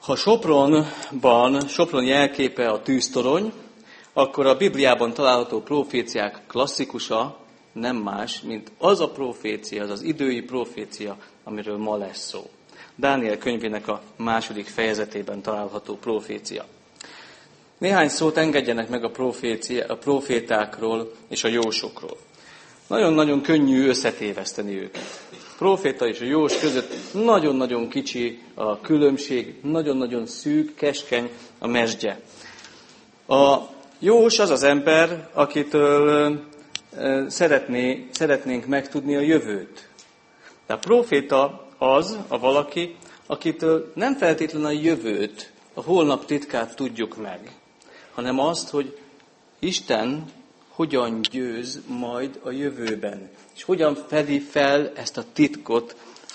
Ha Sopron jelképe a tűztorony, akkor a Bibliában található proféciák klasszikusa nem más, mint az a profécia, az az idői profécia, amiről ma lesz szó. Dániel könyvének a 2. fejezetében található profécia. Néhány szót engedjenek meg a profétákról és a jósokról. Nagyon-nagyon könnyű összetéveszteni őket. A proféta és a jós között nagyon-nagyon kicsi a különbség, nagyon-nagyon szűk, keskeny a mezgye. A jós az az ember, akitől szeretnénk megtudni a jövőt. De a proféta az a valaki, akitől nem feltétlenül a jövőt, a holnap titkát tudjuk meg, hanem azt, hogy Isten hogyan győz majd a jövőben, és hogyan fedi fel ezt a titkot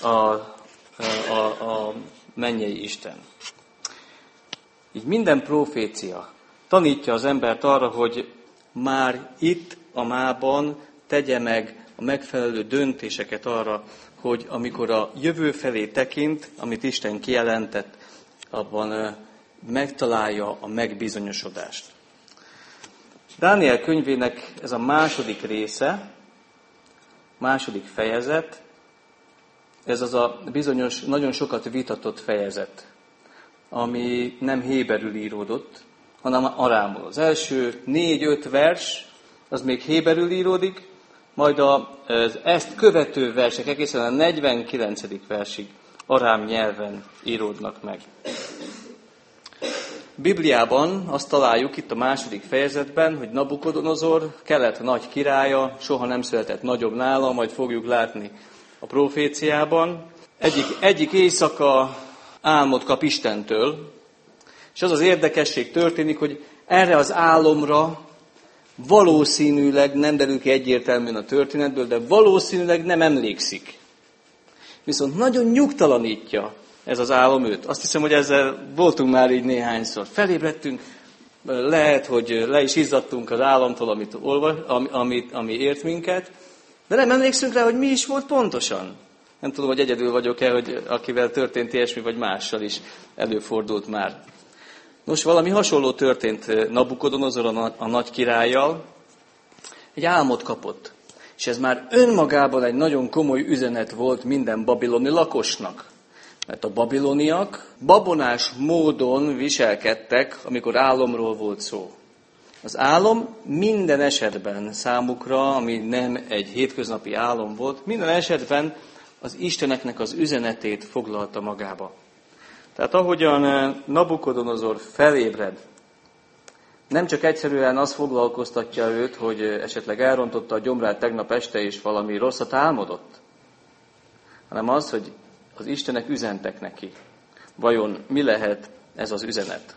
a mennyei Isten. Így minden profécia tanítja az embert arra, hogy már itt a mában tegye meg a megfelelő döntéseket arra, hogy amikor a jövő felé tekint, amit Isten kijelentett, abban megtalálja a megbizonyosodást. Dániel könyvének ez a 2. része, 2. fejezet, ez az a bizonyos, nagyon sokat vitatott fejezet, ami nem héberül íródott, hanem arámul. Az első 4-5 vers, az még héberül íródik, majd az ezt követő versek egészen a 49. versig arám nyelven íródnak meg. Bibliában azt találjuk itt a 2. fejezetben, hogy Nabukodonozor, Kelet nagy királya, soha nem született nagyobb nála, majd fogjuk látni a proféciában. Egyik éjszaka álmot kap Istentől, és az az érdekesség történik, hogy erre az álomra valószínűleg, nem derül ki egyértelműen a történetből, de valószínűleg nem emlékszik. Viszont nagyon nyugtalanítja ez az álom őt. Azt hiszem, hogy ezzel voltunk már így néhányszor. Felébredtünk, lehet, hogy le is izzadtunk az álomtól, ami ért minket, de nem emlékszünk rá, hogy mi is volt pontosan. Nem tudom, hogy egyedül vagyok-e, hogy akivel történt ilyesmi, vagy mással is előfordult már. Nos, valami hasonló történt Nabukodonozor a nagy királlyal. Egy álmot kapott, és ez már önmagában egy nagyon komoly üzenet volt minden babiloni lakosnak. Mert a babiloniak babonás módon viselkedtek, amikor álomról volt szó. Az álom minden esetben számukra, ami nem egy hétköznapi álom volt, minden esetben az Isteneknek az üzenetét foglalta magába. Tehát ahogyan Nabukodonozor felébred, nem csak egyszerűen az foglalkoztatja őt, hogy esetleg elrontotta a gyomrát tegnap este, és valami rosszat álmodott, hanem az, hogy az Istenek üzentek neki. Vajon mi lehet ez az üzenet?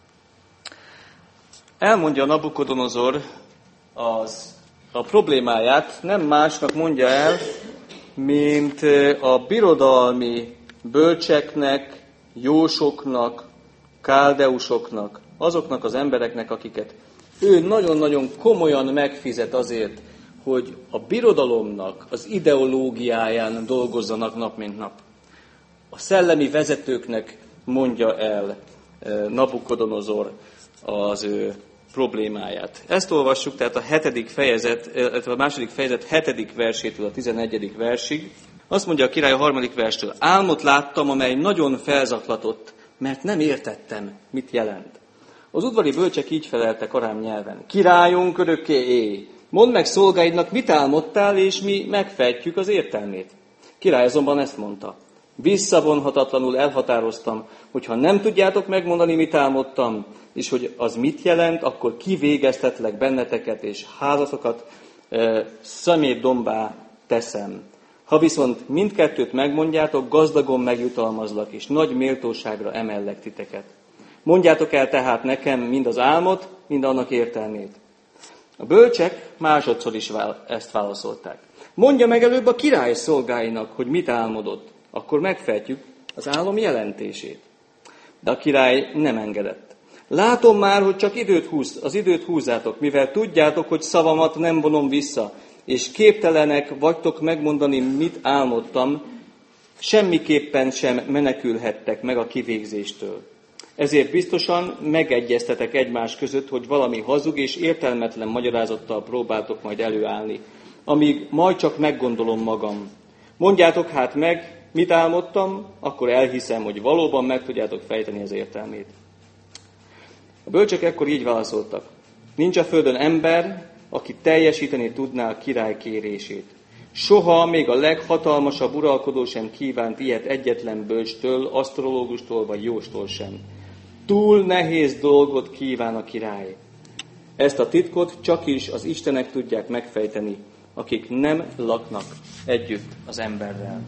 Elmondja Nabukodonozor a problémáját, nem másnak mondja el, mint a birodalmi bölcseknek, jósoknak, káldeusoknak, azoknak az embereknek, akiket ő nagyon-nagyon komolyan megfizet azért, hogy a birodalomnak az ideológiáján dolgozzanak nap mint nap. A szellemi vezetőknek mondja el Nabukodonozor az ő problémáját. Ezt olvassuk, tehát a 2. fejezet 7. versétől a 11. versig. Azt mondja a király a 3. verstől: álmot láttam, amely nagyon felzaklatott, mert nem értettem, mit jelent. Az udvari bölcsek így feleltek arám nyelven: királyunk, örökké élj! Mondd meg szolgáidnak, mit álmodtál, és mi megfejtjük az értelmét. Király azonban ezt mondta: visszavonhatatlanul elhatároztam, hogy ha nem tudjátok megmondani, mit álmodtam, és hogy az mit jelent, akkor kivégeztetlek benneteket, és házatokat szemétdombá teszem. Ha viszont mindkettőt megmondjátok, gazdagon megjutalmazlak, és nagy méltóságra emellek titeket. Mondjátok el tehát nekem mind az álmot, mind annak értelmét. A bölcsek másodszor is ezt válaszolták. Mondja meg előbb a király szolgáinak, hogy mit álmodott, akkor megfejtjük az álom jelentését. De a király nem engedett. Látom már, hogy csak az időt húzzátok, mivel tudjátok, hogy szavamat nem vonom vissza, és képtelenek vagytok megmondani, mit álmodtam, semmiképpen sem menekülhettek meg a kivégzéstől. Ezért biztosan megegyeztetek egymás között, hogy valami hazug és értelmetlen magyarázattal próbáltok majd előállni, amíg majd csak meggondolom magam. Mondjátok hát meg, mit álmodtam, akkor elhiszem, hogy valóban meg tudjátok fejteni az értelmét. A bölcsek ekkor így válaszoltak. Nincs a földön ember, aki teljesíteni tudná a király kérését. Soha még a leghatalmasabb uralkodó sem kívánt ilyet egyetlen bölcstől, asztrológustól vagy jóstól sem. Túl nehéz dolgot kíván a király. Ezt a titkot csak is az istenek tudják megfejteni, akik nem laknak együtt az emberrel.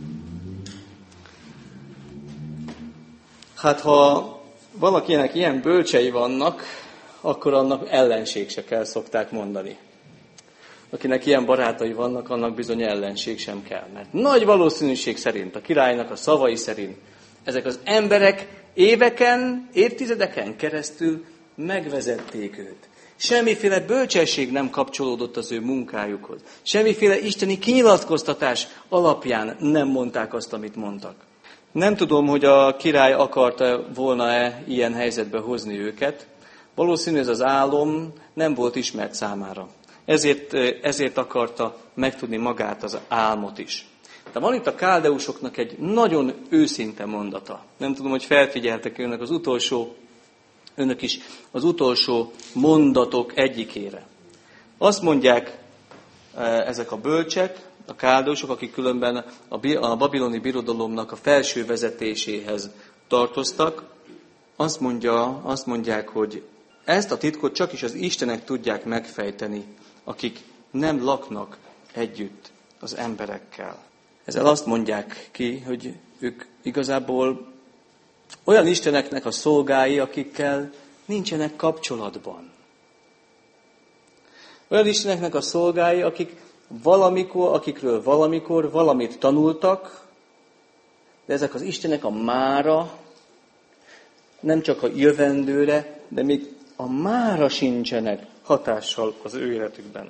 Hát ha valakinek ilyen bölcsei vannak, akkor annak ellenség se kell, szokták mondani. Akinek ilyen barátai vannak, annak bizony ellenség sem kell. Mert nagy valószínűség szerint, a királynak a szavai szerint, ezek az emberek éveken, évtizedeken keresztül megvezették őt. Semmiféle bölcsesség nem kapcsolódott az ő munkájukhoz. Semmiféle isteni kinyilatkoztatás alapján nem mondták azt, amit mondtak. Nem tudom, hogy a király akarta volna-e ilyen helyzetbe hozni őket. Valószínű ez az álom nem volt ismert számára. Ezért akarta megtudni magát az álmot is. De van itt a káldeusoknak egy nagyon őszinte mondata. Nem tudom, hogy felfigyeltek önök is az utolsó mondatok egyikére. Azt mondják ezek a bölcsek, a káldeusok, akik különben a babiloni birodalomnak a felső vezetéséhez tartoztak, azt mondják, hogy ezt a titkot csak is az istenek tudják megfejteni, akik nem laknak együtt az emberekkel. Ezzel azt mondják ki, hogy ők igazából olyan isteneknek a szolgái, akikkel nincsenek kapcsolatban. Olyan isteneknek a szolgái, akikről valamikor valamit tanultak, de ezek az istenek a mára, nem csak a jövendőre, de még a mára sincsenek hatással az ő életükben.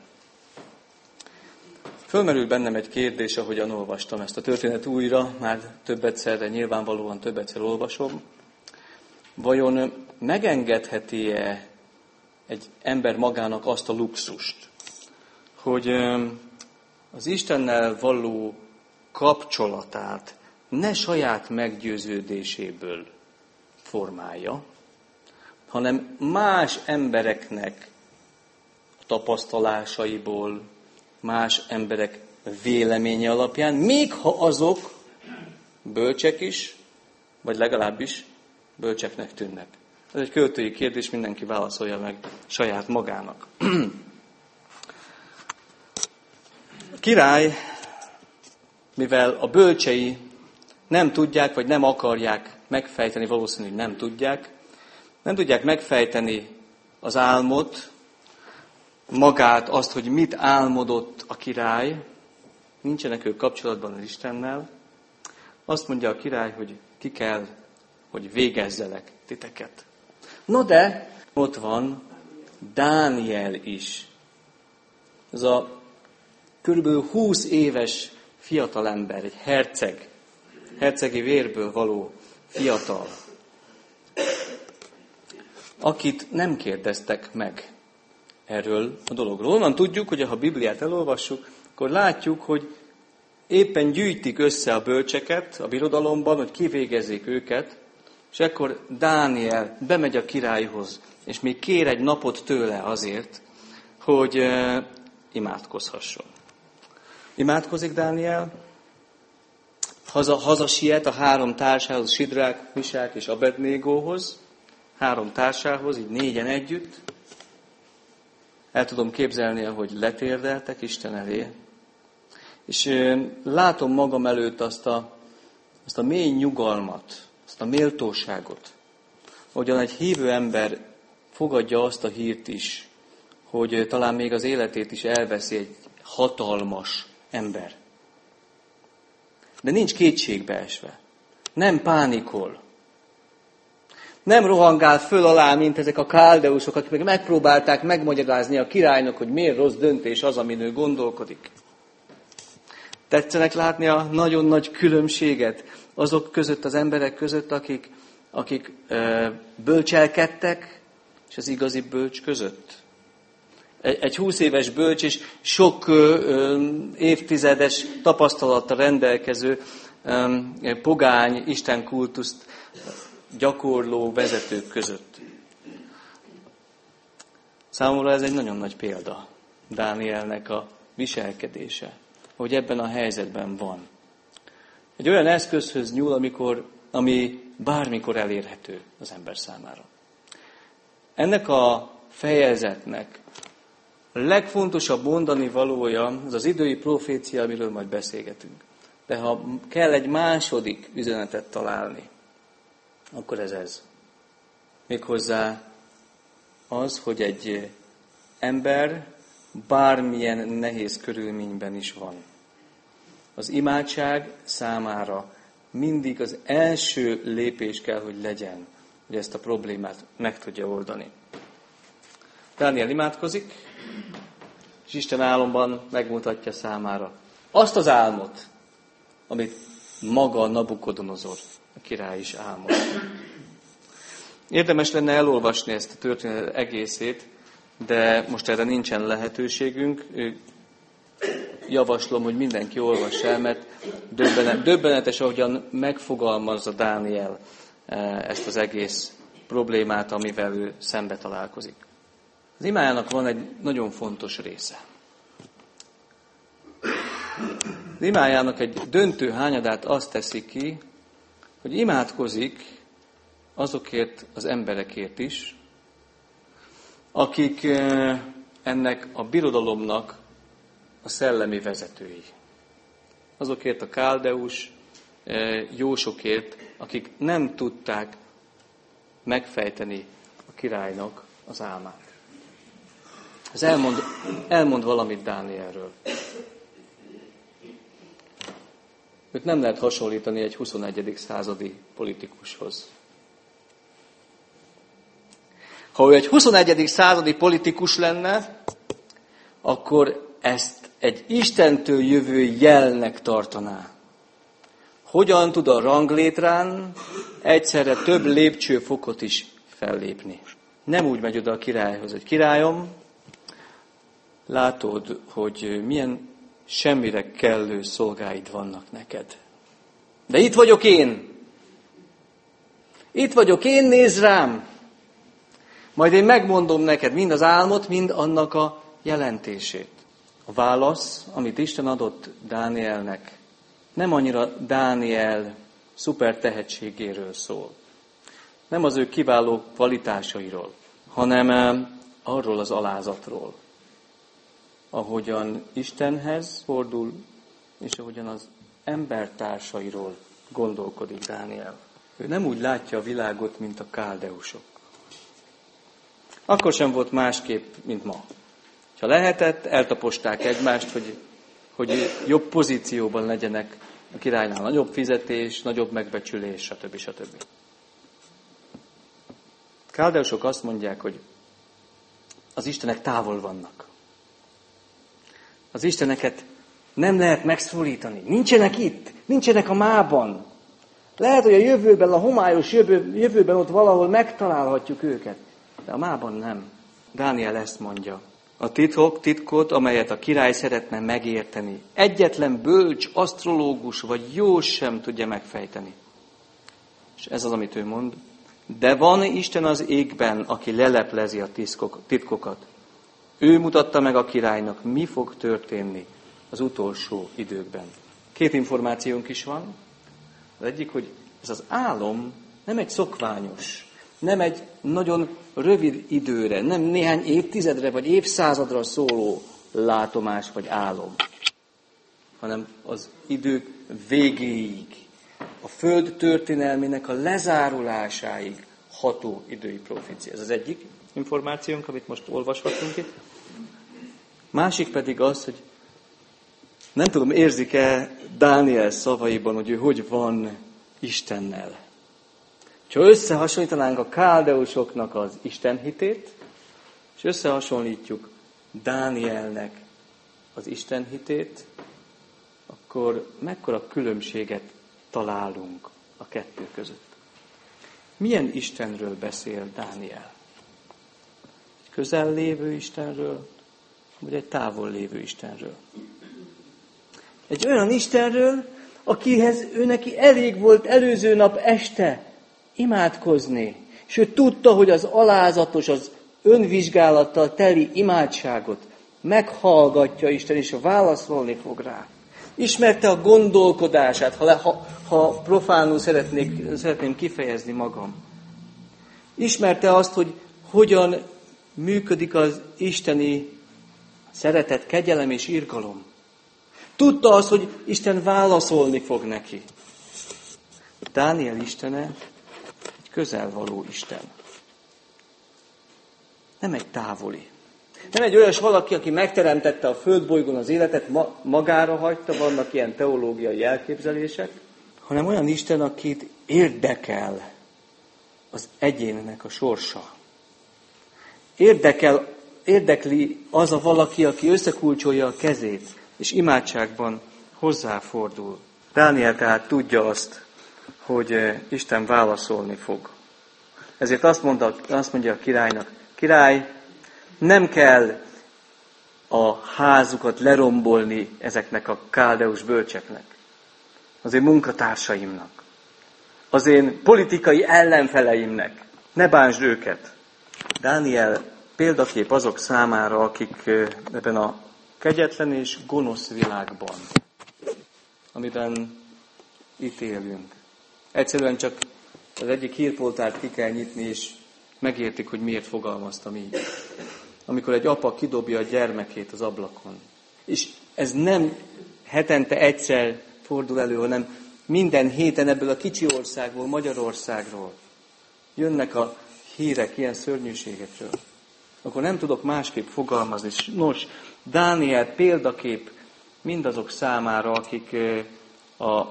Fölmerül bennem egy kérdés, ahogyan olvastam ezt a történet újra, már több egyszerre, nyilvánvalóan több egyszer olvasom. Vajon megengedheti-e egy ember magának azt a luxust, hogy az Istennel való kapcsolatát ne saját meggyőződéséből formálja, hanem más embereknek a tapasztalásaiból, más emberek véleménye alapján, még ha azok bölcsek is, vagy legalábbis bölcseknek tűnnek. Ez egy költői kérdés, mindenki válaszolja meg saját magának. A király, mivel a bölcsei nem tudják, vagy nem akarják megfejteni, valószínűleg nem tudják megfejteni az álmot, magát, azt, hogy mit álmodott a király, nincsenek ők kapcsolatban az Istennel, azt mondja a király, hogy ki kell, hogy végezzelek titeket. No de, ott van Dániel is. Ez a körülbelül 20 éves fiatalember, egy hercegi vérből való fiatal, akit nem kérdeztek meg erről a dologról. Onnan tudjuk, hogy ha a Bibliát elolvassuk, akkor látjuk, hogy éppen gyűjtik össze a bölcseket a birodalomban, hogy kivégezzék őket, és ekkor Dániel bemegy a királyhoz, és még kér egy napot tőle azért, hogy imádkozhasson. Imádkozik Dániel, hazasiet a 3 társához, Sidrák, Misák és Abednégóhoz, 3 társához, így 4-en együtt. El tudom képzelni, ahogy letérdeltek Isten elé, és látom magam előtt azt a mély nyugalmat, azt a méltóságot, ahogyan egy hívő ember fogadja azt a hírt is, hogy talán még az életét is elveszi egy hatalmas ember. De nincs kétségbe esve. Nem pánikol. Nem rohangál föl alá, mint ezek a káldeusok, akik meg megpróbálták megmagyarázni a királynak, hogy miért rossz döntés az, amin ő gondolkodik. Tetszenek látni a nagyon nagy különbséget azok között, az emberek között, akik akik bölcselkedtek, és az igazi bölcs között. Egy 20 éves bölcs és sok évtizedes tapasztalattal rendelkező pogány istenkultuszt gyakorló vezetők között. Számomra ez egy nagyon nagy példa, Dánielnek a viselkedése, hogy ebben a helyzetben van. Egy olyan eszközhöz nyúl, ami bármikor elérhető az ember számára. Ennek a fejezetnek a legfontosabb mondani valója az az idői profécia, amiről majd beszélgetünk. De ha kell egy második üzenetet találni, akkor ez. Méghozzá az, hogy egy ember bármilyen nehéz körülményben is van. Az imádság számára mindig az első lépés kell, hogy legyen, hogy ezt a problémát meg tudja oldani. Dániel imádkozik, és Isten álomban megmutatja számára azt az álmot, amit maga Nabukodonozor, a király is álmod. Érdemes lenne elolvasni ezt a történet egészét, de most erre nincsen lehetőségünk. Javaslom, hogy mindenki olvassa el, mert döbbenetes, ahogyan megfogalmazza Dániel ezt az egész problémát, amivel ő szembe találkozik. Az imájának van egy nagyon fontos része. Az imájának egy döntő hányadát azt teszi ki, hogy imádkozik azokért az emberekért is, akik ennek a birodalomnak a szellemi vezetői. Azokért a káldeus jósokért, akik nem tudták megfejteni a királynak az álmát. Ez elmond valamit Dánielről. Őt nem lehet hasonlítani egy 21. századi politikushoz. Ha ő egy 21. századi politikus lenne, akkor ezt egy Istentől jövő jelnek tartaná. Hogyan tud a ranglétrán egyszerre több lépcsőfokot is fellépni? Nem úgy megy oda a királyhoz, hogy királyom, látod, hogy milyen semmire kellő szolgáid vannak neked. De itt vagyok én. Itt vagyok én, nézd rám. Majd én megmondom neked mind az álmot, mind annak a jelentését. A válasz, amit Isten adott Dánielnek, nem annyira Dániel szuper tehetségéről szól. Nem az ő kiváló kvalitásairól, hanem arról az alázatról, ahogyan Istenhez fordul, és ahogyan az embertársairól gondolkodik Dániel. Ő nem úgy látja a világot, mint a káldeusok. Akkor sem volt másképp, mint ma. Ha lehetett, eltaposták egymást, hogy jobb pozícióban legyenek, a királynál nagyobb fizetés, nagyobb megbecsülés, stb. Stb. Káldeusok azt mondják, hogy az istenek távol vannak. Az isteneket nem lehet megszólítani. Nincsenek itt, nincsenek a mában. Lehet, hogy a jövőben, a homályos jövőben ott valahol megtalálhatjuk őket, de a mában nem. Dániel ezt mondja. A titkot, amelyet a király szeretne megérteni. Egyetlen bölcs, asztrológus vagy jós sem tudja megfejteni. És ez az, amit ő mond. De van Isten az égben, aki leleplezi a titkokat. Ő mutatta meg a királynak, mi fog történni az utolsó időkben. 2 információnk is van. Az egyik, hogy ez az álom nem egy szokványos, nem egy nagyon rövid időre, nem néhány évtizedre vagy évszázadra szóló látomás vagy álom, hanem az idők végéig, a föld történelmének a lezárulásáig ható idői profécia. Ez az egyik információnk, amit most olvashatunk itt. Másik pedig az, hogy nem tudom, érzik-e Dániel szavaiban, hogy ő hogy van Istennel. Ha összehasonlítanánk a káldeusoknak az istenhitét, és összehasonlítjuk Dánielnek az istenhitét, akkor mekkora különbséget találunk a kettő között. Milyen Istenről beszél Dániel? Egy közel lévő Istenről, vagy egy távol lévő Istenről? Egy olyan Istenről, akihez neki elég volt előző nap este imádkozni, és ő tudta, hogy az alázatos, az önvizsgálattal teli imádságot meghallgatja Isten, és válaszolni fog rá. Ismerte a gondolkodását, ha profánul szeretném kifejezni magam. Ismerte azt, hogy hogyan működik az isteni szeretet, kegyelem és irgalom. Tudta azt, hogy Isten válaszolni fog neki. Dániel istene egy közelvaló Isten. Nem egy távoli. Nem egy olyas valaki, aki megteremtette a földbolygón az életet, magára hagyta, vannak ilyen teológiai elképzelések, hanem olyan Isten, akit érdekel az egyénnek a sorsa. Érdekli az a valaki, aki összekulcsolja a kezét, és imádságban hozzáfordul. Dániel tehát tudja azt, hogy Isten válaszolni fog. Ezért azt mondja a királynak, király, nem kell a házukat lerombolni ezeknek a káldeus bölcseknek, az én munkatársaimnak, az én politikai ellenfeleimnek. Ne bántsd őket. Dániel példakép azok számára, akik ebben a kegyetlen és gonosz világban, amiben itt élünk. Egyszerűen csak az egyik hírpoltárt ki kell nyitni, és megértik, hogy miért fogalmaztam így. Amikor egy apa kidobja a gyermekét az ablakon. És ez nem hetente egyszer fordul elő, hanem minden héten ebből a kicsi országból, Magyarországról jönnek a hírek ilyen szörnyűségekről. Akkor nem tudok másképp fogalmazni. Nos, Dániel példakép mindazok számára, akik a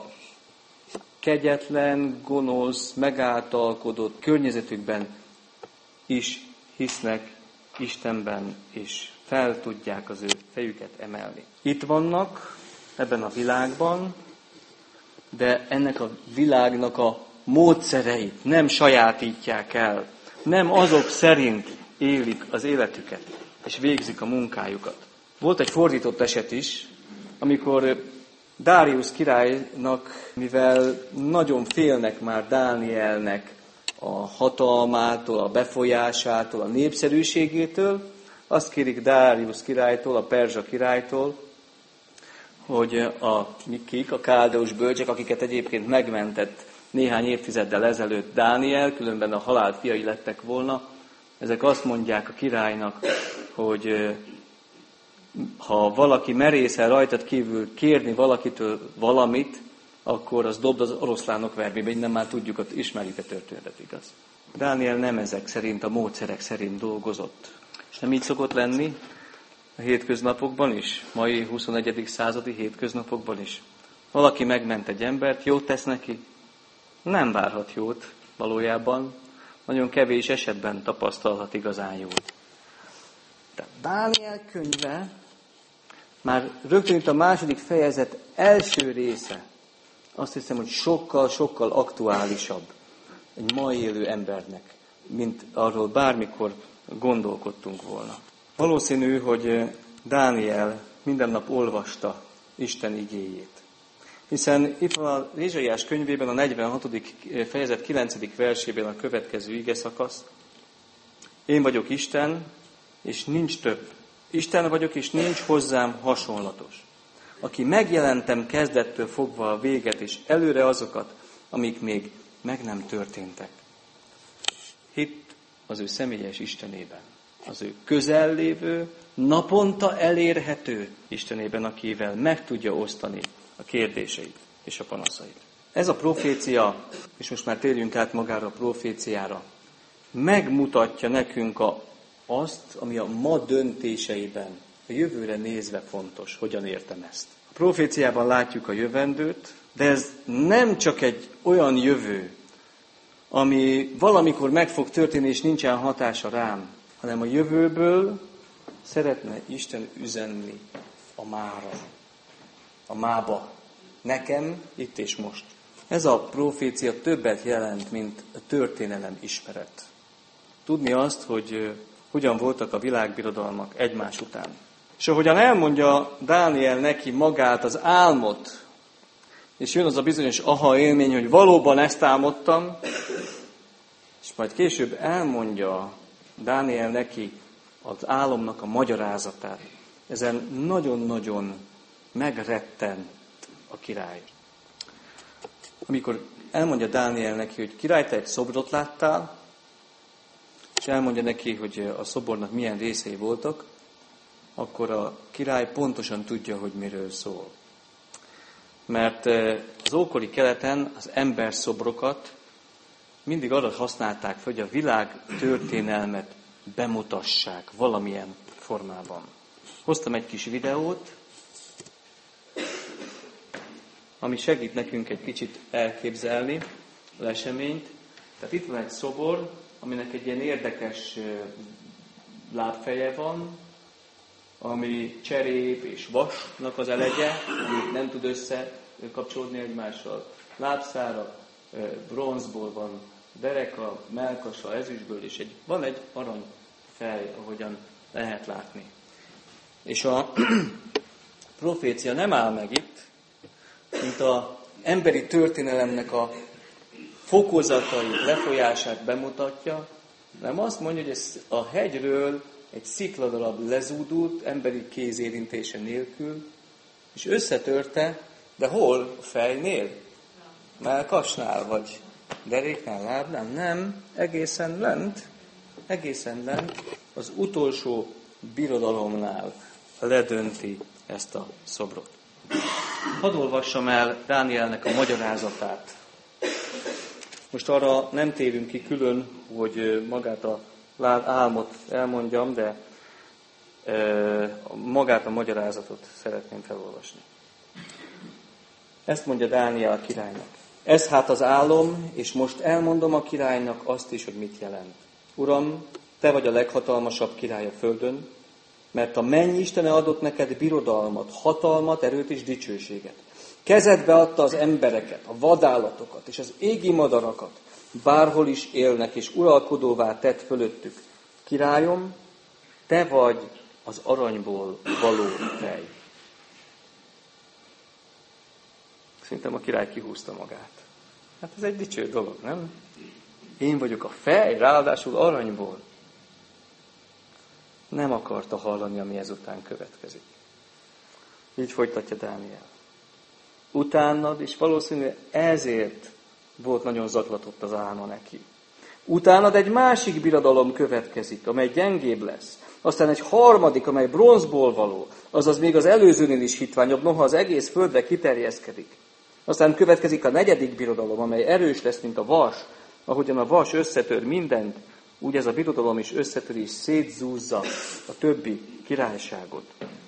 kegyetlen, gonosz, megáltalkodott környezetükben is hisznek Istenben, és fel tudják az ő fejüket emelni. Itt vannak, ebben a világban, de ennek a világnak a módszereit nem sajátítják el. Nem azok szerint élik az életüket, és végzik a munkájukat. Volt egy fordított eset is, amikor Dáriusz királynak, mivel nagyon félnek már Dánielnek a hatalmától, a befolyásától, a népszerűségétől, azt kérik Dáriusz királytól, a perzsa királytól, hogy a káldeus bölcsek, akiket egyébként megmentett néhány évtizeddel ezelőtt Dániel, különben a halál fiai lettek volna, ezek azt mondják a királynak, hogy ha valaki merészel rajtad kívül kérni valakitől valamit, akkor az dobd az oroszlánok vermébe, innen már tudjuk, ismerjük a történetet, igaz. Dániel nem ezek szerint, a módszerek szerint dolgozott. És nem így szokott lenni a hétköznapokban is, mai 21. századi hétköznapokban is. Valaki megment egy embert, jót tesz neki? Nem várhat jót valójában. Nagyon kevés esetben tapasztalhat igazán jót. Tehát Dániel könyve már rögtön itt a második fejezet első része, azt hiszem, hogy sokkal aktuálisabb egy mai élő embernek, mint arról bármikor gondolkodtunk volna. Valószínű, hogy Dániel minden nap olvasta Isten igéjét. Hiszen itt van a Ézsaiás könyvében a 46. fejezet 9. versében a következő ige szakasz. Én vagyok Isten, és nincs több. Isten vagyok, és nincs hozzám hasonlatos. Aki megjelentem kezdettől fogva a véget, és előre azokat, amik még meg nem történtek. Hitt az ő személyes Istenében. Az ő közellévő, naponta elérhető Istenében, akivel meg tudja osztani a kérdéseit és a panaszait. Ez a profécia, és most már térjünk át magára a proféciára, megmutatja nekünk azt, ami a ma döntéseiben, a jövőre nézve fontos, hogyan értem ezt. A proféciában látjuk a jövendőt, de ez nem csak egy olyan jövő, ami valamikor meg fog történni, és nincsen hatása rám, hanem a jövőből szeretne Isten üzenni a mára, a mába. Nekem, itt és most. Ez a profécia többet jelent, mint a történelem ismeret. Tudni azt, hogy hogyan voltak a világbirodalmak egymás után. És ahogyan elmondja Dániel neki magát az álmot, és jön az a bizonyos aha élmény, hogy valóban ezt álmodtam, és majd később elmondja Dániel neki az álomnak a magyarázatát. Ezen nagyon-nagyon megrettent a király. Amikor elmondja Dániel neki, hogy király, te egy szobrot láttál, és elmondja neki, hogy a szobornak milyen részei voltak, akkor a király pontosan tudja, hogy miről szól. Mert az ókori keleten az emberszobrokat mindig arra használták fel, hogy a világ történelmet bemutassák valamilyen formában. Hoztam egy kis videót, ami segít nekünk egy kicsit elképzelni az eseményt. Tehát itt van egy szobor, aminek egy ilyen érdekes lábfeje van, ami cserép és vasnak az elegye, amit nem tud összekapcsolódni egymással. Lábszára bronzból van, dereka, mellkasa, ezüstből, és van egy arany fej, ahogyan lehet látni. És a profécia nem áll meg itt, mint az emberi történelemnek a fokozatai lefolyását bemutatja, hanem azt mondja, hogy ez a hegyről egy szikladarab lezúdult, emberi kéz érintése nélkül, és összetörte, de hol? A fejnél? Mellkasnál, vagy deréknál, lábnál? Nem, egészen lent, az utolsó birodalomnál ledönti ezt a szobrot. Hadd olvassam el Dánielnek a magyarázatát. Most arra nem térünk ki külön, hogy magát a álmot elmondjam, de magát a magyarázatot szeretném felolvasni. Ezt mondja Dániel a királynak. Ez hát az álom, és most elmondom a királynak azt is, hogy mit jelent. Uram, te vagy a leghatalmasabb király a földön, mert a menny Istene adott neked birodalmat, hatalmat, erőt és dicsőséget. Kezedbe adta az embereket, a vadállatokat és az égi madarakat, bárhol is élnek, és uralkodóvá tett fölöttük. Királyom, te vagy az aranyból való fej. Szerintem a király kihúzta magát. Hát ez egy dicső dolog, nem? Én vagyok a fej, ráadásul aranyból. Nem akarta hallani, ami ezután következik. Így folytatja Dániel. Utánad, és valószínűleg ezért volt nagyon zaklatott az álma neki. Utánad egy másik birodalom következik, amely gyengébb lesz. Aztán egy harmadik, amely bronzból való, azaz még az előzőnél is hitványabb, noha az egész földre kiterjeszkedik. Aztán következik a negyedik birodalom, amely erős lesz, mint a vas. Ahogyan a vas összetör mindent, úgy ez a birodalom is összetör és szétzúzza a többi királyságot.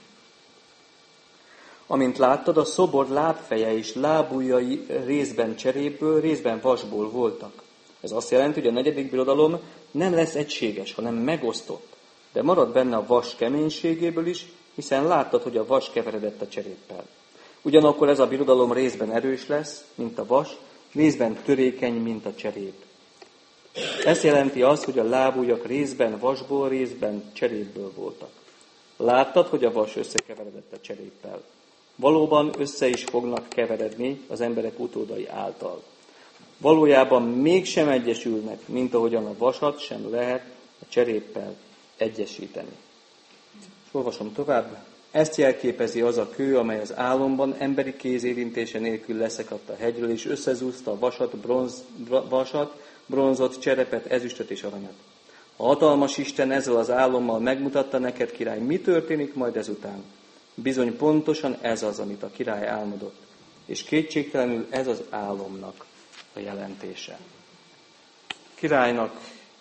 Amint láttad, a szobor lábfeje és lábujjai részben cserépből, részben vasból voltak. Ez azt jelenti, hogy a negyedik birodalom nem lesz egységes, hanem megosztott. De marad benne a vas keménységéből is, hiszen láttad, hogy a vas keveredett a cseréppel. Ugyanakkor ez a birodalom részben erős lesz, mint a vas, részben törékeny, mint a cserép. Ez jelenti azt, hogy a lábujjak részben vasból, részben cserépből voltak. Láttad, hogy a vas összekeveredett a cseréppel. Valóban össze is fognak keveredni az emberek utódai által. Valójában mégsem egyesülnek, mint ahogyan a vasat sem lehet a cseréppel egyesíteni. És olvasom tovább. Ezt jelképezi az a kő, amely az álomban emberi kéz érintése nélkül leszakadt a hegyről, és összezúzta a vasat, bronzot, cserepet, ezüstöt és aranyat. A hatalmas Isten ezzel az álommal megmutatta neked, király, mi történik majd ezután. Bizony pontosan ez az, amit a király álmodott, és kétségtelenül ez az álomnak a jelentése. Királynak,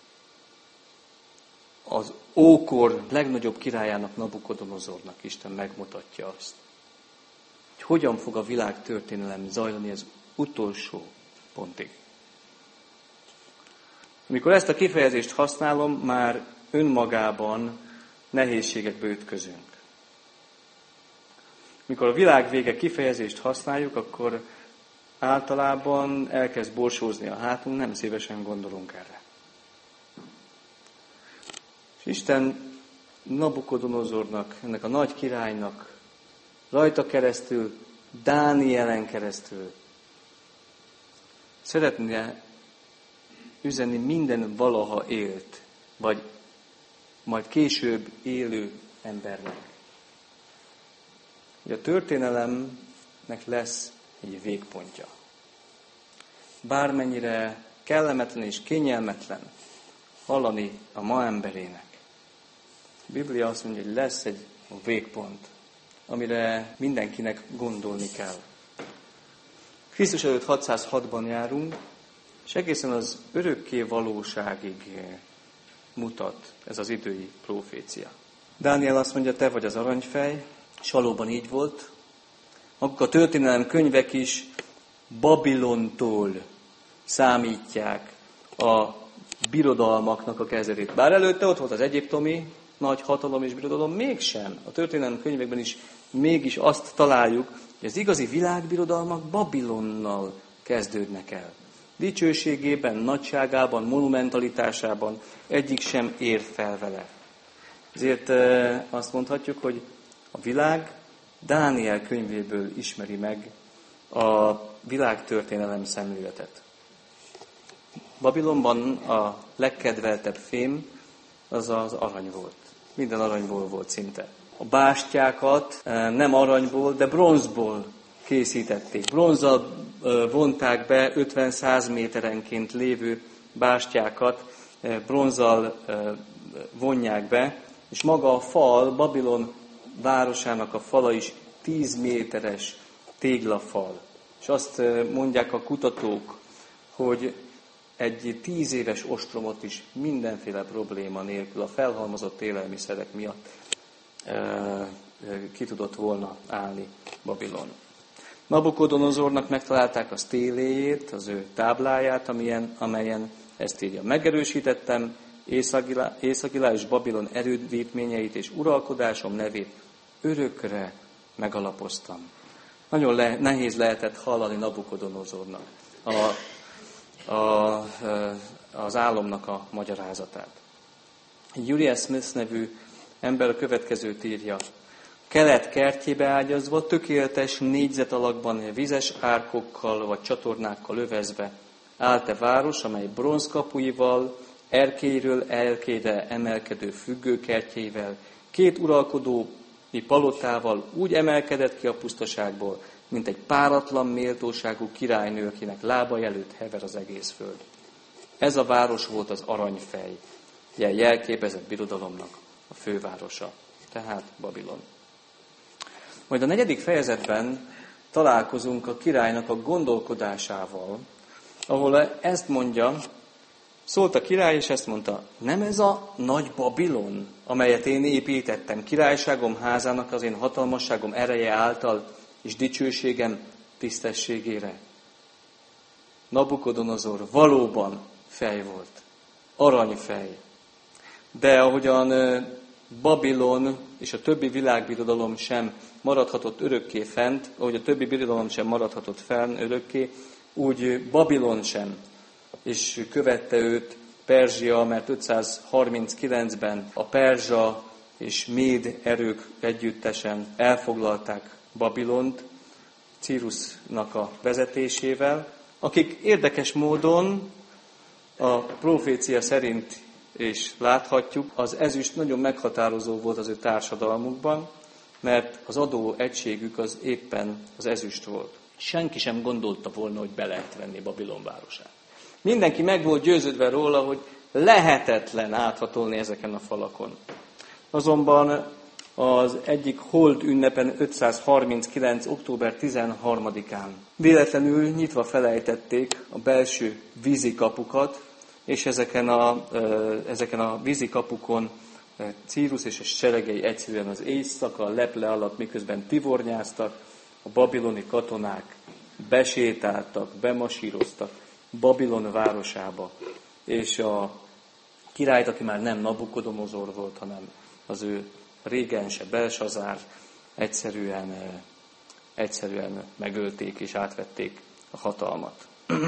az ókor legnagyobb királyának, Nabukodonozornak Isten megmutatja azt, hogy hogyan fog a világ történelem zajlani az utolsó pontig. Amikor ezt a kifejezést használom, már önmagában nehézségekbe ütközünk. Mikor a világ vége kifejezést használjuk, akkor általában elkezd borsózni a hátunk, nem szívesen gondolunk erre. És Isten Nabukodonozornak, ennek a nagy királynak rajta keresztül, Dánielen keresztül szeretne üzenni minden valaha élt, vagy majd később élő embernek. Hogy a történelemnek lesz egy végpontja. Bármennyire kellemetlen és kényelmetlen hallani a ma emberének. A Biblia azt mondja, hogy lesz egy végpont, amire mindenkinek gondolni kell. Krisztus előtt 606-ban járunk, és egészen az örökké valóságig mutat ez az idői profécia. Dániel azt mondja, te vagy az aranyfej, és valóban így volt. Akkor a történelem könyvek is Babilontól számítják a birodalmaknak a kezdetét. Bár előtte ott volt az egyiptomi nagy hatalom és birodalom, mégsem. A történelem könyvekben is mégis azt találjuk, hogy az igazi világbirodalmak Babilonnal kezdődnek el. Dicsőségében, nagyságában, monumentalitásában egyik sem ér fel vele. Ezért azt mondhatjuk, hogy a világ Dániel könyvéből ismeri meg a világtörténelem szemléletet. Babilonban a legkedveltebb fém az az arany volt. Minden aranyból volt szinte. A bástyákat nem aranyból, de bronzból készítették. Bronzzal vonták be 50-100 méterenként lévő bástyákat, bronzzal vonják be, és maga a fal, Babilon városának a fala is 10 méteres téglafal. És azt mondják a kutatók, hogy egy 10 éves ostromot is mindenféle probléma nélkül a felhalmozott élelmiszerek miatt ki tudott volna állni Babilon. Nabukodonozornak megtalálták a sztéléjét, az ő tábláját, amelyen ezt írja. Megerősítettem Észak-Ilá és Babilon erődítményeit és uralkodásom nevét örökre megalapoztam. Nagyon nehéz lehetett hallani Nabukodonozornak az álomnak a magyarázatát. Uriah Smith nevű ember a következőt írja. Kelet kertjébe ágyazva, tökéletes négyzet alakban, vizes árkokkal vagy csatornákkal övezve állt-e város, amely bronzkapuival, erkélyről erkélyre emelkedő függőkertjével, 2 uralkodói palotával úgy emelkedett ki a pusztaságból, mint egy páratlan méltóságú királynő, akinek lábai előtt hever az egész föld. Ez a város volt az aranyfej, jelképezett birodalomnak a fővárosa, tehát Babilon. Majd a 4. fejezetben találkozunk a királynak a gondolkodásával, ahol ezt mondja, szólt a király, és ezt mondta, nem ez a nagy Babilon, amelyet én építettem, királyságom házának az én hatalmasságom ereje által, és dicsőségem tisztességére. Nabukodonozor valóban fej volt, aranyfej. De ahogyan Babilon és a többi világbirodalom sem maradhatott örökké fent, ahogy a többi birodalom sem maradhatott fenn örökké, úgy Babilon sem. És követte őt Perzsia, mert 539-ben a perzsa és méd erők együttesen elfoglalták Babilont, Círusnak a vezetésével, akik érdekes módon a profécia szerint és láthatjuk, az ezüst nagyon meghatározó volt az ő társadalmukban, mert az adó egységük az éppen az ezüst volt. Senki sem gondolta volna, hogy be lehet venni Babilon városát. Mindenki meg volt győződve róla, hogy lehetetlen áthatolni ezeken a falakon. Azonban az egyik hold ünnepen 539. október 13-án véletlenül nyitva felejtették a belső vízikapukat, és ezeken a vízikapukon Círus és a seregei egyszerűen az éjszaka leple alatt, miközben tivornyáztak, a babiloni katonák besétáltak, bemasíroztak Babilon városába, és a királyt, aki már nem Nabukodonozor volt, hanem az ő régense Belsazár, egyszerűen megölték és átvették a hatalmat.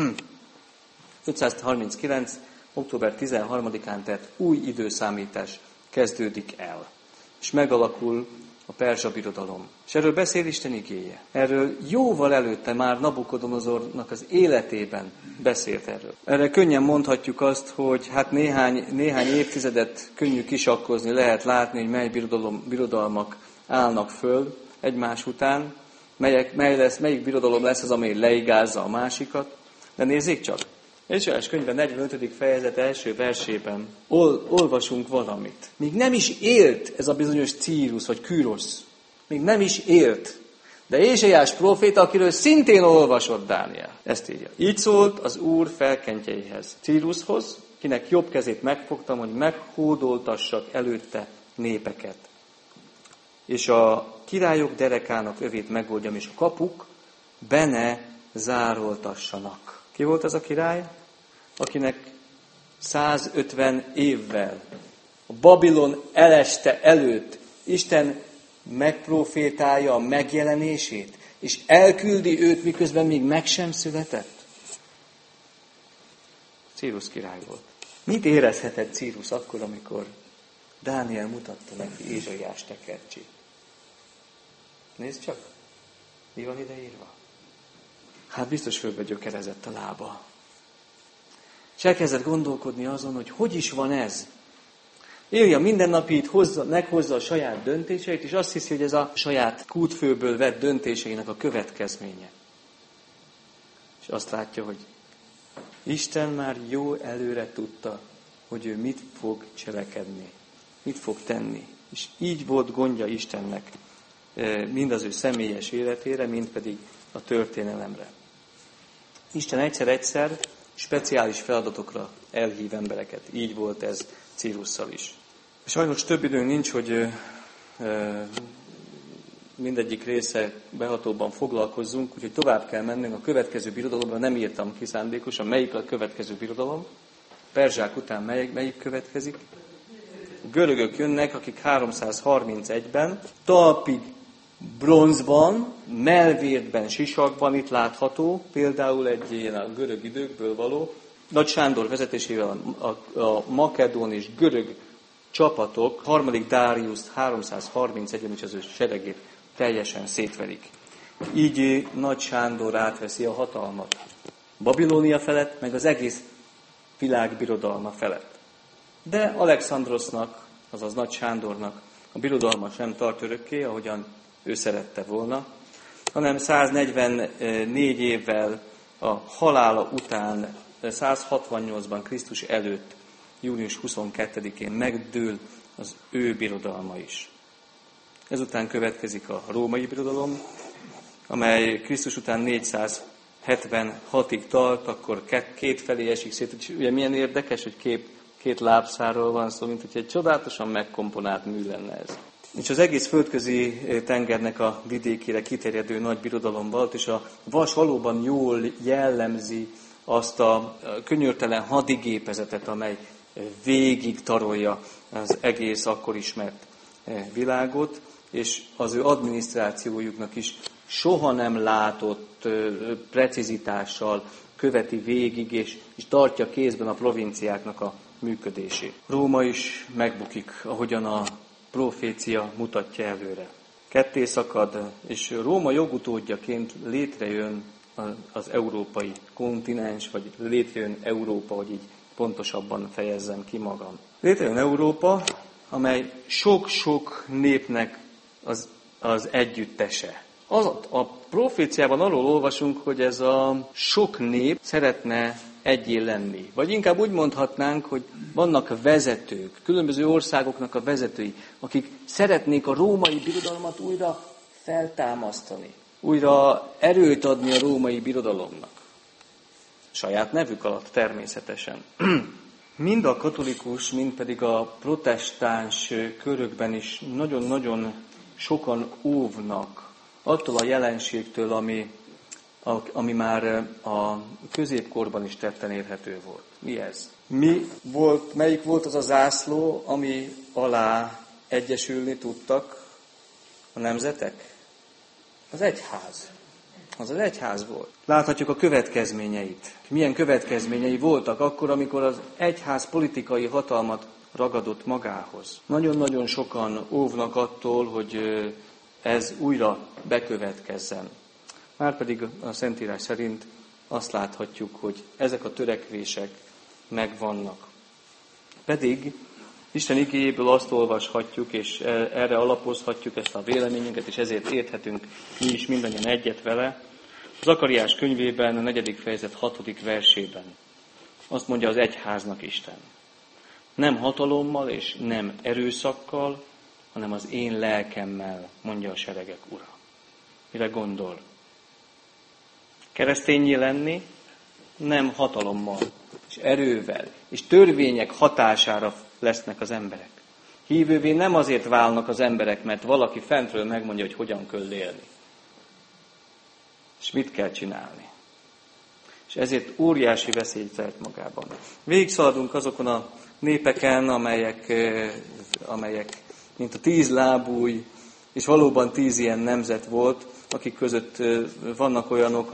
539. október 13-án tehát új időszámítás kezdődik el, és megalakul a perzsa birodalom. És erről beszél Isten igéje. Erről jóval előtte már Nabukodonozornak az életében beszélt erről. Erre könnyen mondhatjuk azt, hogy hát néhány évtizedet könnyű kisakkozni, lehet látni, hogy mely birodalmak állnak föl egymás után, melyik birodalom lesz az, amely leigázza a másikat. De nézzék csak! Ézsaiás könyve 45. fejezet első versében olvasunk valamit. Még nem is élt ez a bizonyos Círus vagy Kürosz. Még nem is élt. De Ézsaiás próféta, akiről szintén olvasott Dániel. Ezt írja. Így szólt az Úr felkentjeihez, Círushoz, kinek jobb kezét megfogtam, hogy meghódoltassak előtte népeket. És a királyok derekának övét megoldjam, és a kapuk bene zároltassanak. Ki volt az a király? Akinek 150 évvel a Babilon eleste előtt Isten megprofétálja a megjelenését, és elküldi őt, miközben még meg sem született. Círus király volt. Mit érezhetett Círus akkor, amikor Dániel mutatta neki Ézsaiás tekercsét? Nézd csak, mi van ide írva? Hát biztos földbe gyökerezett a lába. És elkezdett gondolkodni azon, hogy is van ez. Élje a mindennapit, meghozza a saját döntéseit, és azt hiszi, hogy ez a saját kútfőből vett döntéseinek a következménye. És azt látja, hogy Isten már jó előre tudta, hogy ő mit fog cselekedni, mit fog tenni. És így volt gondja Istennek, mind az ő személyes életére, mind pedig a történelemre. Isten egyszer-egyszer speciális feladatokra elhív embereket. Így volt ez Círusszal is. Sajnos több időnk nincs, hogy mindegyik része behatóban foglalkozzunk, úgyhogy tovább kell mennünk. A következő birodalomra nem írtam ki szándékosan, melyik a következő birodalom. Perzsák után melyik következik. A görögök jönnek, akik 331-ben talpig bronzban, melvértben, sisakban itt látható, például egy ilyen a görög időkből való, Nagy Sándor vezetésével a makedón és görög csapatok 3. Dáriuszt 331-ben is az ő seregét teljesen szétverik. Így Nagy Sándor átveszi a hatalmat Babilónia felett, meg az egész világ birodalma felett. De Alexandrosznak, azaz Nagy Sándornak a birodalma sem tart örökké, ahogyan ő szerette volna, hanem 144 évvel a halála után, 168-ban Krisztus előtt, június 22-én megdől az ő birodalma is. Ezután következik a római birodalom, amely Krisztus után 476-ig tart, akkor kétfelé esik szét. És ugye milyen érdekes, hogy két lábszáról van szó, mint hogy egy csodálatosan megkomponált mű lenne ez. És az egész földközi tengernek a vidékére kiterjedő nagy birodalom volt, és a vas valóban jól jellemzi azt a könyörtelen hadigépezetet, amely végig tarolja az egész akkor ismert világot, és az ő adminisztrációjuknak is soha nem látott precizitással követi végig, és tartja kézben a provinciáknak a működését. Róma is megbukik, ahogyan a profécia mutatja előre. Ketté szakad, és Róma jogutódjaként létrejön az európai kontinens, vagy létrejön Európa, hogy így pontosabban fejezzem ki magam. Létrejön Európa, amely sok-sok népnek az együttese. A proféciában arról olvasunk, hogy ez a sok nép szeretne egyé lenni. Vagy inkább úgy mondhatnánk, hogy vannak vezetők, különböző országoknak a vezetői, akik szeretnék a római birodalmat újra feltámasztani, újra erőt adni a római birodalomnak. Saját nevük alatt természetesen. Mind a katolikus, mind pedig a protestáns körökben is nagyon-nagyon sokan óvnak attól a jelenségtől, ami már a középkorban is tetten érhető volt. Mi ez? Melyik volt az a zászló, ami alá egyesülni tudtak a nemzetek? Az egyház. az az egyház volt. Láthatjuk a következményeit. Milyen következményei voltak akkor, amikor az egyház politikai hatalmat ragadott magához. Nagyon-nagyon sokan óvnak attól, hogy ez újra bekövetkezzen. Márpedig a Szentírás szerint azt láthatjuk, hogy ezek a törekvések megvannak. Pedig Isten igéjéből azt olvashatjuk, és erre alapozhatjuk ezt a véleményünket, és ezért érthetünk mi is mindannyian egyet vele. Zakariás könyvében, a 4. fejezet 6. versében azt mondja az egyháznak Isten: nem hatalommal és nem erőszakkal, hanem az én lelkemmel, mondja a seregek Ura. Mire gondol? Kereszténnyé lenni nem hatalommal és erővel és törvények hatására lesznek az emberek. Hívővé nem azért válnak az emberek, mert valaki fentről megmondja, hogy hogyan kell élni. És mit kell csinálni. És ezért óriási veszélyt rejt magában. Végigszaladunk azokon a népeken, amelyek mint a 10 lábúj, és valóban 10 ilyen nemzet volt, akik között vannak olyanok,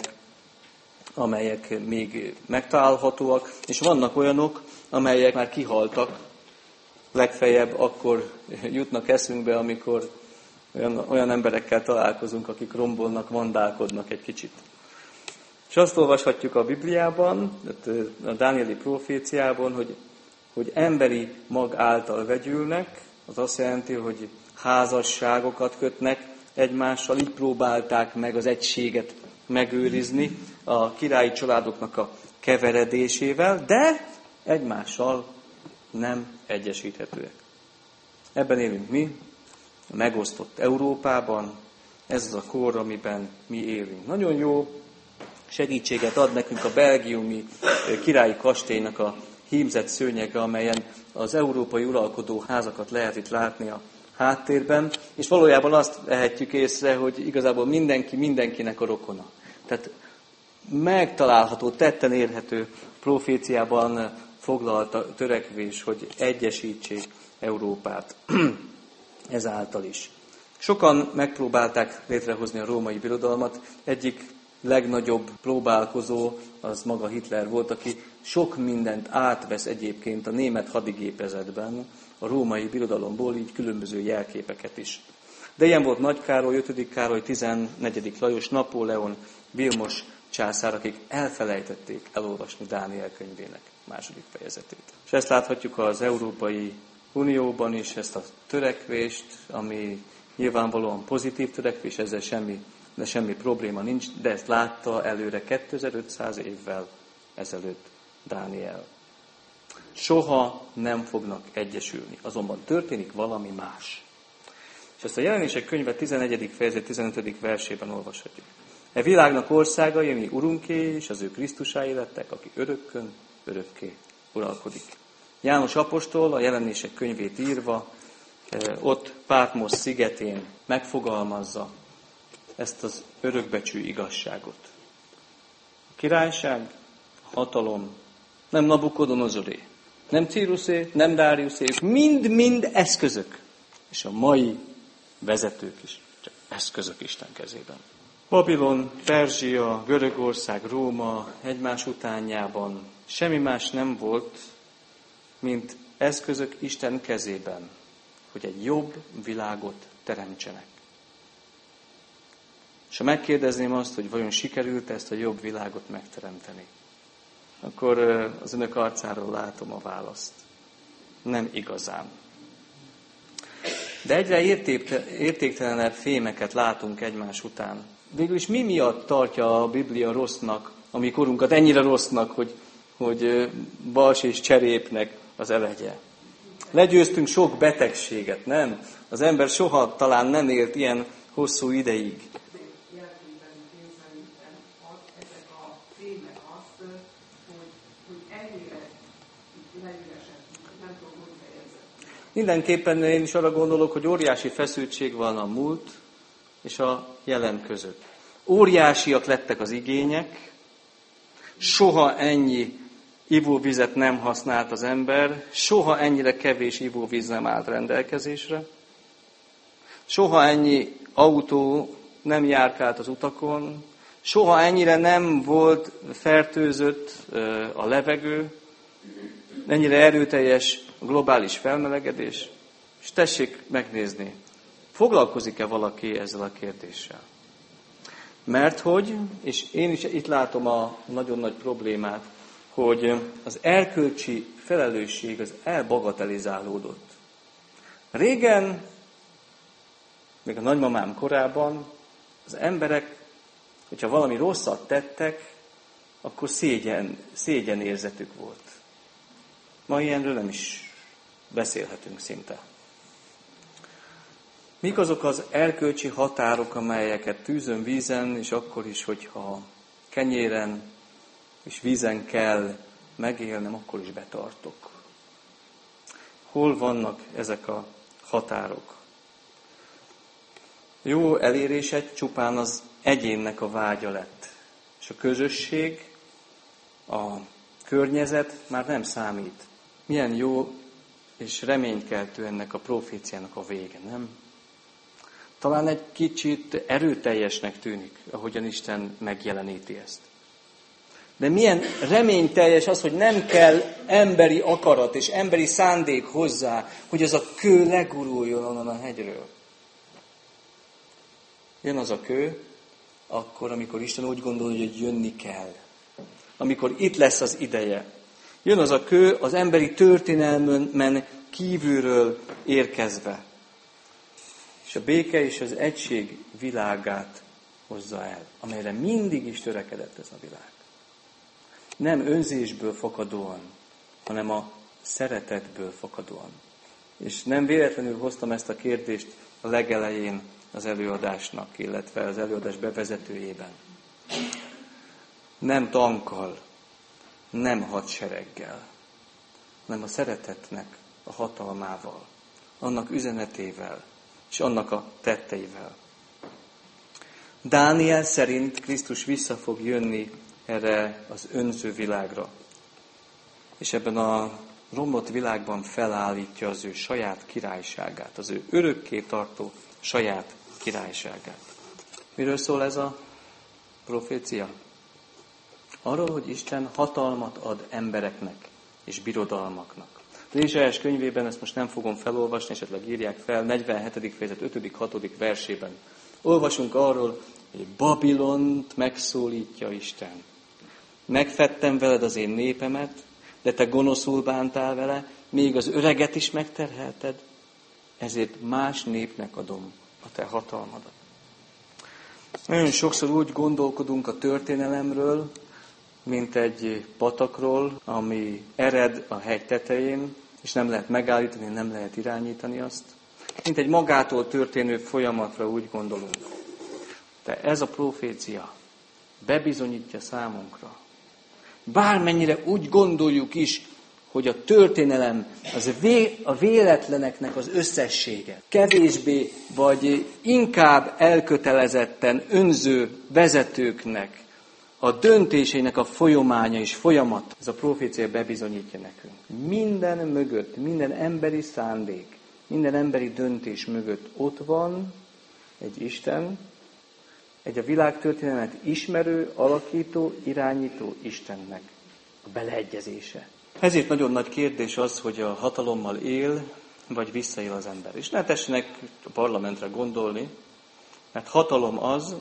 amelyek még megtalálhatóak, és vannak olyanok, amelyek már kihaltak. Legfeljebb akkor jutnak eszünkbe, amikor olyan emberekkel találkozunk, akik rombolnak, vandálkodnak egy kicsit. És azt olvashatjuk a Bibliában, a Dánieli proféciában, hogy emberi mag által vegyülnek, az azt jelenti, hogy házasságokat kötnek egymással, így próbálták meg az egységet megőrizni a királyi családoknak a keveredésével, de egymással nem egyesíthetőek. Ebben élünk mi, a megosztott Európában, ez az a kor, amiben mi élünk. Nagyon jó segítséget ad nekünk a belgiumi királyi kastélynak a hímzett szőnyege, amelyen az európai uralkodó házakat lehet itt látni a háttérben, és valójában azt vehetjük észre, hogy igazából mindenki mindenkinek a rokona. Tehát megtalálható, tetten érhető proféciában foglalt a törekvés, hogy egyesítsék Európát ezáltal is. Sokan megpróbálták létrehozni a római birodalmat. Egyik legnagyobb próbálkozó az maga Hitler volt, aki sok mindent átvesz egyébként a német hadigépezetben, a római birodalomból, így különböző jelképeket is. De ilyen volt Nagy Károly, 5. Károly, 14. Lajos, Napóleon, Vilmos császár, akik elfelejtették elolvasni Dániel könyvének 2. fejezetét. És ezt láthatjuk az Európai Unióban is, ezt a törekvést, ami nyilvánvalóan pozitív törekvés, ezzel semmi probléma nincs, de ezt látta előre 2500 évvel ezelőtt Dániel. Soha nem fognak egyesülni, azonban történik valami más. És ezt a Jelenések könyve 11. fejezet 15. versében olvashatjuk. E világnak országai, ami Urunké és az ő Krisztusái lettek, aki örökkön, örökké uralkodik. János apostol a Jelenések könyvét írva, ott Pátmosz szigetén megfogalmazza ezt az örökbecsű igazságot. A királyság, a hatalom nem Nabukodonozoré, nem Círuszé, nem Dáriuszé, ők mind-mind eszközök. És a mai vezetők is csak eszközök Isten kezében. Babilon, Perzsia, Görögország, Róma egymás utánjában semmi más nem volt, mint eszközök Isten kezében, hogy egy jobb világot teremtsenek. És ha megkérdezném azt, hogy vajon sikerült ezt a jobb világot megteremteni, akkor az önök arcáról látom a választ. Nem igazán. De egyre értéktelenebb fémeket látunk egymás után. Végül is mi miatt tartja a Biblia rossznak, a mi korunkat ennyire rossznak, hogy bals és cserépnek az elegye? Legyőztünk sok betegséget, nem? Az ember soha talán nem élt ilyen hosszú ideig. Mindenképpen én is arra gondolok, hogy óriási feszültség van a múlt és a jelen között. Óriásiak lettek az igények, soha ennyi ivóvizet nem használt az ember, soha ennyire kevés ivóvíz nem állt rendelkezésre, soha ennyi autó nem járkált az utakon, Soha ennyire nem volt fertőzött a levegő, ennyire erőteljes a globális felmelegedés. És tessék megnézni, foglalkozik-e valaki ezzel a kérdéssel? Mert hogy, és én is itt látom a nagyon nagy problémát, hogy az erkölcsi felelősség az elbagatelizálódott. Régen, még a nagymamám korában, az emberek, hogyha valami rosszat tettek, akkor szégyenérzetük volt. Ma ilyenről nem is beszélhetünk szinte. Mik azok az erkölcsi határok, amelyeket tűzön, vízen, és akkor is, hogyha kenyéren és vízen kell megélnem, akkor is betartok. Hol vannak ezek a határok? Jó elérése csupán az egyénnek a vágya lett. És a közösség, a környezet már nem számít. Milyen jó és reménykeltő ennek a proféciának a vége, nem? Talán egy kicsit erőteljesnek tűnik, ahogyan Isten megjeleníti ezt. De milyen reményteljes az, hogy nem kell emberi akarat és emberi szándék hozzá, hogy ez a kő leguruljon onnan a hegyről. Jön az a kő, akkor, amikor Isten úgy gondolja, hogy jönni kell. Amikor itt lesz az ideje. Jön az a kő az emberi történelmen kívülről érkezve. És a béke és az egység világát hozza el, amelyre mindig is törekedett ez a világ. Nem önzésből fakadóan, hanem a szeretetből fakadóan. És nem véletlenül hoztam ezt a kérdést a legelején az előadásnak, illetve az előadás bevezetőjében. Nem tankkal, nem hadsereggel, hanem a szeretetnek a hatalmával, annak üzenetével, és annak a tetteivel. Dániel szerint Krisztus vissza fog jönni erre az önző világra. És ebben a romlott világban felállítja az ő saját királyságát, az ő örökké tartó saját királyságát. Miről szól ez a profécia? Arról, hogy Isten hatalmat ad embereknek és birodalmaknak. Az Ézsaiás könyvében, ezt most nem fogom felolvasni, esetleg írják fel, 47. fejezet 5.-6. versében. Olvasunk arról, hogy Babilont megszólítja Isten. Megfettem veled az én népemet, de te gonoszul bántál vele, még az öreget is megterhelted, ezért más népnek adom a te hatalmadat. Nagyon sokszor úgy gondolkodunk a történelemről, mint egy patakról, ami ered a hegy tetején, és nem lehet megállítani, nem lehet irányítani azt. Mint egy magától történő folyamatra úgy gondolunk. De ez a profécia bebizonyítja számunkra. Bármennyire úgy gondoljuk is, hogy a történelem az a véletleneknek az összessége. Kevésbé vagy inkább elkötelezetten önző vezetőknek a döntésének a folyamánya és folyamat. Ez a profécia bebizonyítja nekünk. Minden mögött, minden emberi szándék, minden emberi döntés mögött ott van egy Isten, egy a világtörténelmet ismerő, alakító, irányító Istennek a beleegyezése. Ezért nagyon nagy kérdés az, hogy a hatalommal él, vagy visszaél az ember. És ne tessenek a parlamentre gondolni, mert hatalom az,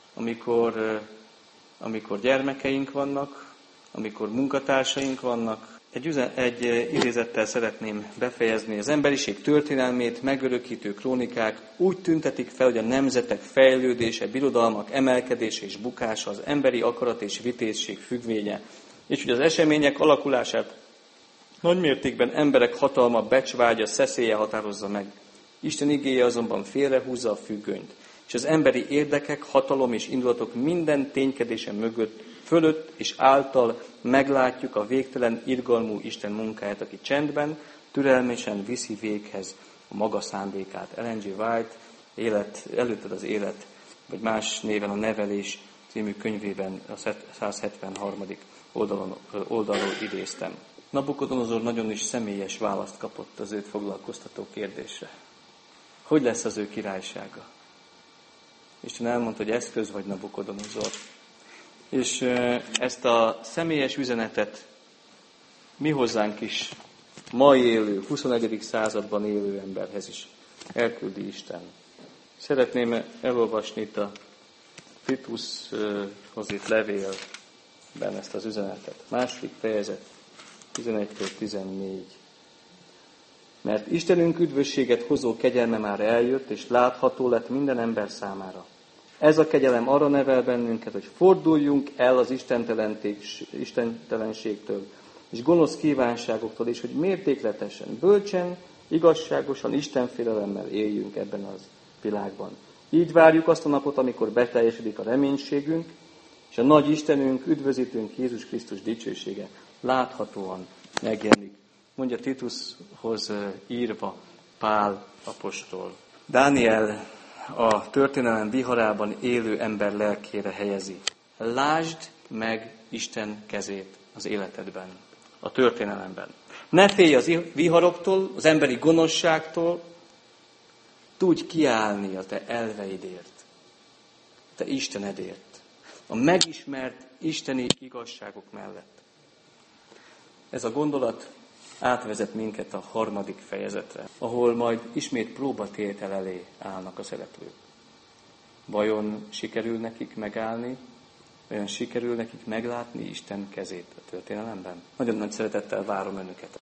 amikor gyermekeink vannak, amikor munkatársaink vannak. Egy idézettel szeretném befejezni. Az emberiség történelmét megörökítő krónikák úgy tüntetik fel, hogy a nemzetek fejlődése, birodalmak emelkedése és bukása az emberi akarat és vitézség függvénye, és hogy az események alakulását nagymértékben emberek hatalma, becsvágya, szeszélye határozza meg. Isten igéje azonban félrehúzza a függönyt, és az emberi érdekek, hatalom és indulatok minden ténykedése mögött, fölött és által meglátjuk a végtelen irgalmú Isten munkáját, aki csendben, türelmesen viszi véghez a maga szándékát. Ellen G. White Előtted az élet, vagy más néven a Nevelés című könyvében a 173. oldalról idéztem. Nabukodonozor nagyon is személyes választ kapott az őt foglalkoztató kérdésre. Hogy lesz az ő királysága? Isten elmondta, hogy eszköz vagy, Nabukodonozor. És ezt a személyes üzenetet mi hozzánk is, mai élő, 21. században élő emberhez is elküldi Isten. Szeretném elolvasni itt a Titushoz itt levélben ezt az üzenetet. 2. fejezet, 11-14. Mert Istenünk üdvösséget hozó kegyelme már eljött, és látható lett minden ember számára. Ez a kegyelem arra nevel bennünket, hogy forduljunk el az istentelenségtől, és gonosz kívánságoktól is, hogy mértékletesen, bölcsen, igazságosan, istenfélelemmel éljünk ebben az világban. Így várjuk azt a napot, amikor beteljesedik a reménységünk, és a nagy Istenünk, üdvözítőnk Jézus Krisztus dicsősége láthatóan megjelenik. Mondja Titushoz írva Pál apostol. Dániel a történelem viharában élő ember lelkére helyezi. Lásd meg Isten kezét az életedben, a történelemben. Ne félj az viharoktól, az emberi gonoszságtól, tudj kiállni a te elveidért, te Istenedért, a megismert isteni igazságok mellett. Ez a gondolat átvezet minket a 3. fejezetre, ahol majd ismét próbatétel elé állnak a szereplők. Vajon sikerül nekik megállni? Vajon sikerül nekik meglátni Isten kezét a történelemben? Nagyon nagy szeretettel várom önöket.